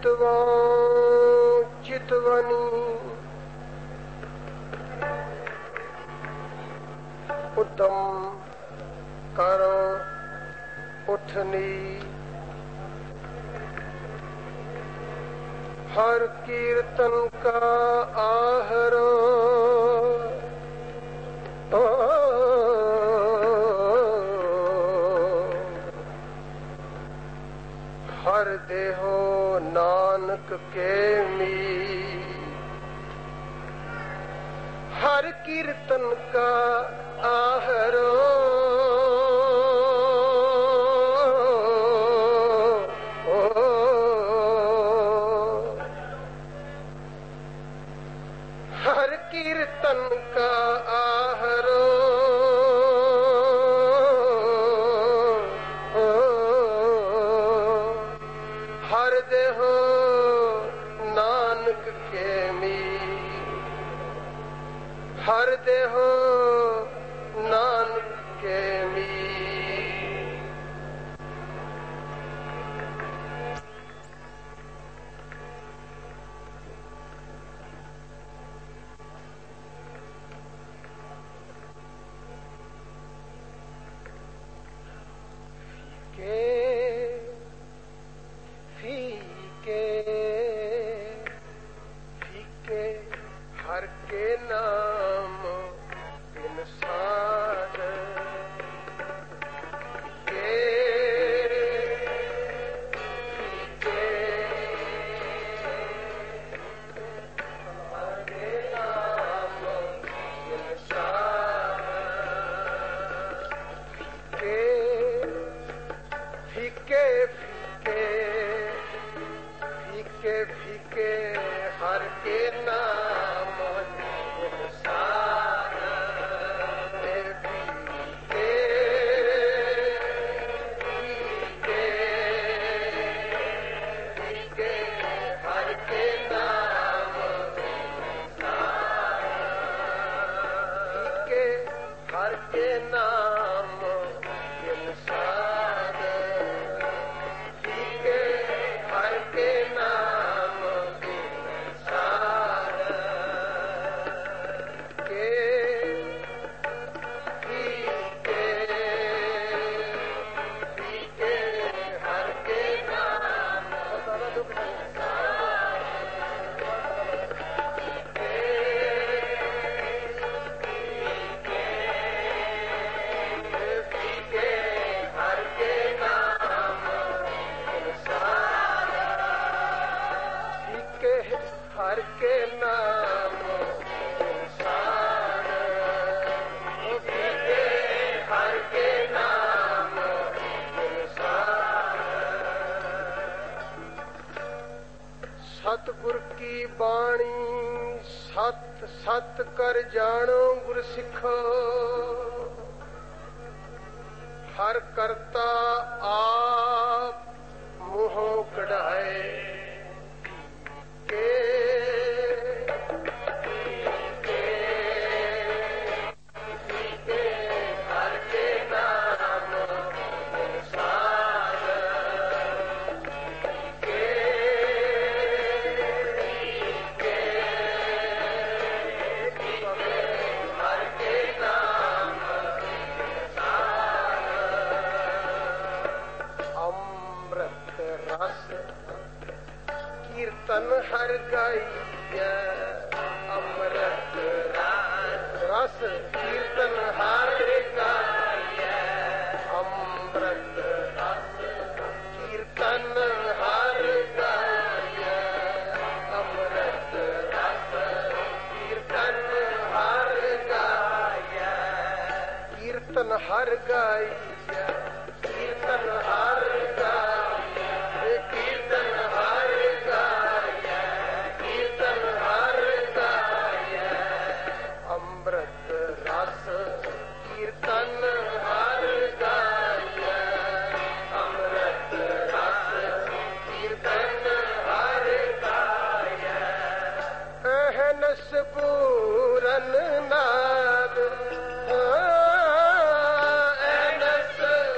चितवां चितवनी उत्तम करो उठनी हर कीर्तन का आहरो हर देहो नानक के मी हर कीर्तन का आहरो हर कीर्तन का आहरो हर देहो नानक के मी हर देहो नानक के मी फीके फीके हर के नाम इंसान के फीके हर के नाम इंसान के फीके फीके फीके फीके हर के नाम इंसान फीके फीके फीके हर के नाम इंसान फीके हर के नाम इंसान फीके हर के नाम इंसान के फीके फीके हर के नाम फीके हर के नाम इंसान फीके हर के नाम इंसान फीके हर के नाम इंसान सतगुर की बाणी सत सत कर जानो गुर सिखो हर करता आप मुँहों कढ़ाए के हर के नाम इंसान के हर के नाम इंसान अमृत रस कीर्तन हर गाइया अमृत रस कीर्तन हर गाइया अमृत रस कीर्तन हर गाइया अमृत रस कीर्तन हर गाइया कीर्तन हर गाइया कीर्तन हर गाइया कीर्तन हर गाइया कीर्तन हर गाइया अमृत रस कीर्तन हर गाइया अमृत रस कीर्तन हर गाइया अहनस पूरन नाद अहनस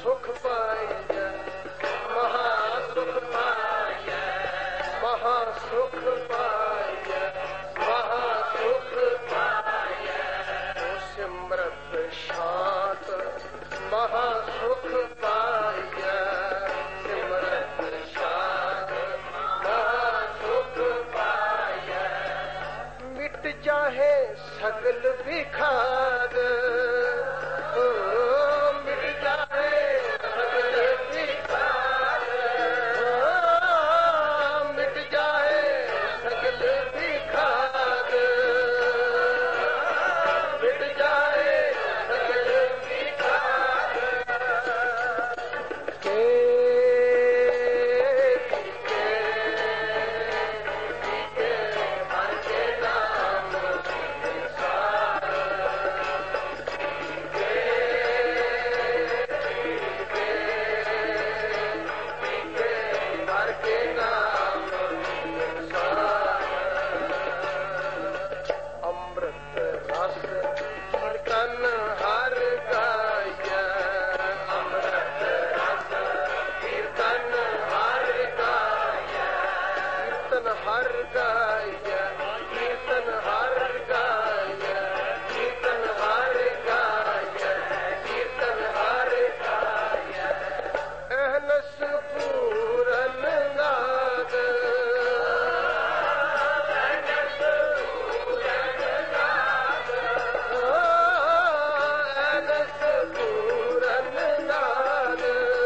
सुख पाइए महासुख पाइए महासुख पाइए महासुख पाइए सिमरत शांत महासुख पाइए सिमरत शांत महासुख पाइए मिट जाहे सगल विखार मिट जाहे सगल विखार मिट जाए सगल विखार मिट जाए सगल विखार के हर के नाम हर गाया कीर्तन हर गाया कीर्तन हर गाया कीर्तन हर गाया अहनस पूरन नाद अहनस पूरन नाद अहनस पूरन नाद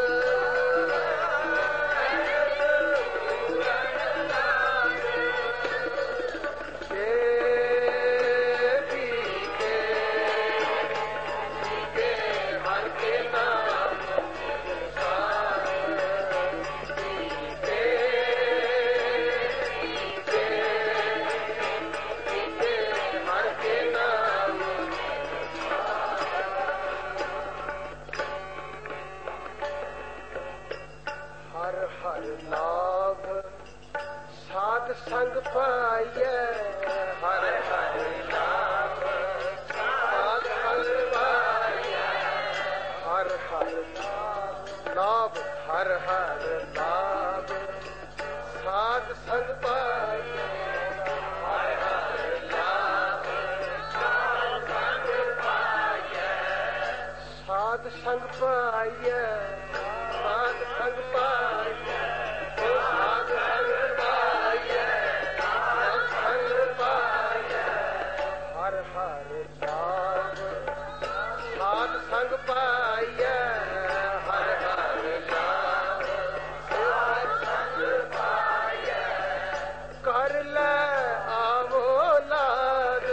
हर हर लाभ साध संग पाइए हर हर लाभ साध संग पाइए हर हर लाभ हर हर लाभ साध संग पाइए हर हर लाभ साध संग पाइए साध संग पाइए साध संग पाइए साध संग पाइए साध संग पाइए हर हर लाभ साध संग पाइए हर हर लाभ साध संग पाइए कर ले आवो लाद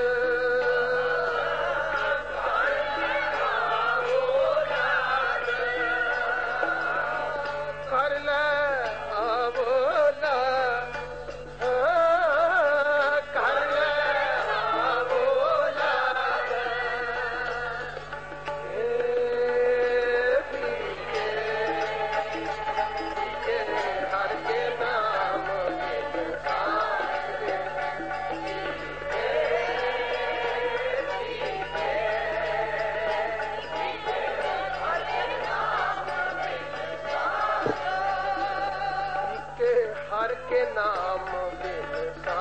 कर ले आवोला कर ले आवोला हर के नाम हर के नाम बिन